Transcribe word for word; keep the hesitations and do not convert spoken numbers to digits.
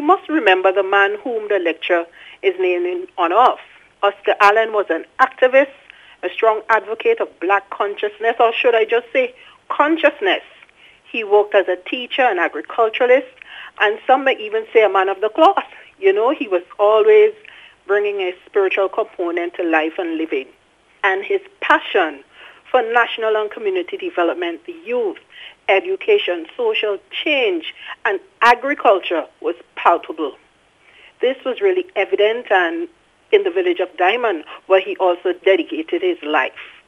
must remember the man whom the lecture is named in honor of. Oscar Allen was an activist, a strong advocate of black consciousness, or should I just say consciousness. He worked as a teacher and agriculturalist, and some may even say a man of the cloth. You know, he was always bringing a spiritual component to life and living. And his passion for national and community development, the youth, education, social change, and agriculture was palpable. This was really evident and in the village of Diamond, where he also dedicated his life.